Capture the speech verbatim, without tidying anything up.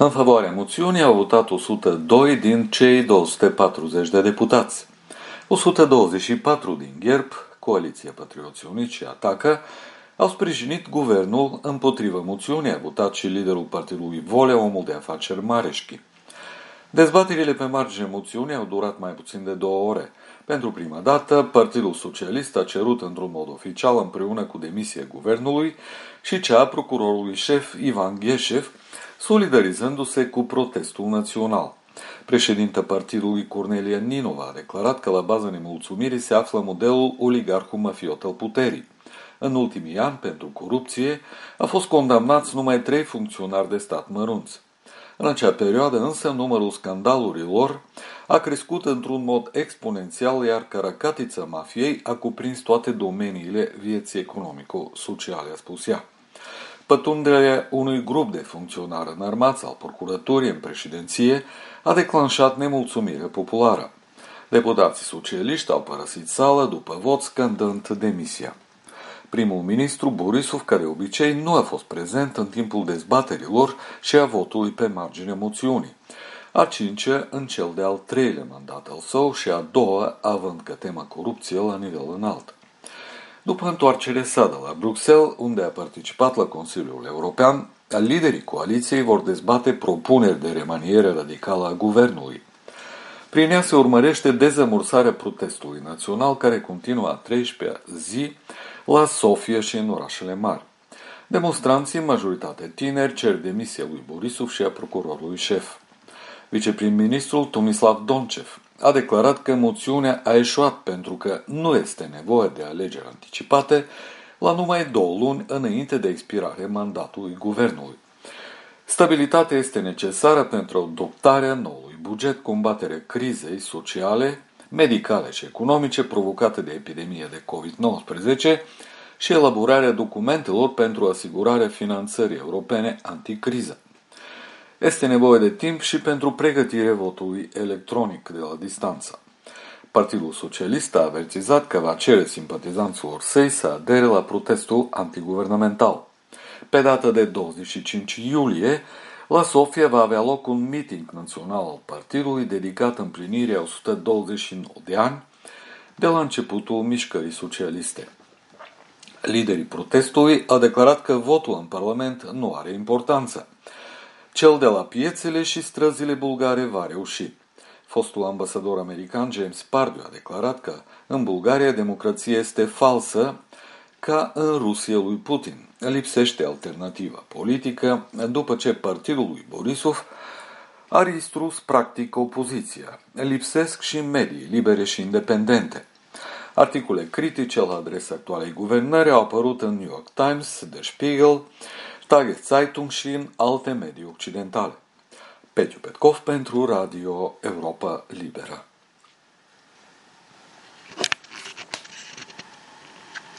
În favoarea moțiunii au votat o sută doi din cei două sute patruzeci de deputați. o sută douăzeci și patru din Gherb, Coaliția Patrioții Uniți și Atacă, au sprijinit guvernul. Împotrivă moțiunii a votat și liderul partidului Volea, omul de afaceri Mareșchi. Dezbaterile pe marginea moțiunii au durat mai puțin de două ore. Pentru prima dată, Partidul Socialist a cerut într-un mod oficial, împreună cu demisia guvernului și cea a procurorului șef Ivan Gheșev, solidarizându-se cu protestul național. Președinta partidului Cornelia Ninova a declarat că la baza nemulțumirii se află modelul oligarhu-mafiot al puterii. În ultimii ani, pentru corupție, a fost condamnați numai trei funcționari de stat mărunți. În acea perioadă, însă, numărul scandalurilor a crescut într-un mod exponențial, iar caracatița mafiei a cuprins toate domeniile vieții economico-sociale, a spus ea. Pătrunderea unui grup de funcționari înarmați al procuraturii în președinție a declanșat nemulțumire populară. Deputații socialiști au părăsit sala după vot, scandând demisia. Primul ministru Borisov, care de obicei nu a fost prezent în timpul dezbaterilor și a votului pe marginea moțiunii, a cincea în cel de-al treilea mandat al său și a doua având ca tema corupție la nivel înalt. După întoarcerea sa de la Bruxelles, unde a participat la Consiliul European, liderii coaliției vor dezbate propuneri de remaniere radicală a guvernului. Prin ea se urmărește dezamorsarea protestului național, care continuă a treisprezecea zi la Sofia și în orașele mari. Demonstranții, în majoritate tineri, cer demisia lui Borisov și a procurorului șef. Viceprim-ministrul Tomislav Doncev a declarat că moțiunea a eșuat pentru că nu este nevoie de alegeri anticipate la numai două luni înainte de expirarea mandatului guvernului. Stabilitatea este necesară pentru adoptarea noului buget, combaterea crizei sociale, medicale și economice provocate de epidemia de covid nouăsprezece și elaborarea documentelor pentru asigurarea finanțării europene anticriză. Este nevoie de timp și pentru pregătirea votului electronic de la distanță. Partidul Socialist a avertizat că va cere simpatizanților săi să adere la protestul antiguvernamental. Pe data de douăzeci și cinci iulie, la Sofia va avea loc un meeting național al partidului dedicat împlinirii a o sută douăzeci și nouă de ani de la începutul mișcării socialiste. Liderii protestului au declarat că votul în Parlament nu are importanță. Cel de la piețele și străzile bulgare va reuși. Fostul ambasador american James Pardiu a declarat că în Bulgaria democrația este falsă ca în Rusia lui Putin. Lipsește alternativa politică după ce partidul lui Borisov a distrus practic opoziția. Lipsesc și medii libere și independente. Articole critice la adresa actualei guvernări au apărut în New York Times, Der Spiegel, Tageszeitung și în alte medii occidentale. Petiu Petkov pentru Radio Europa Liberă.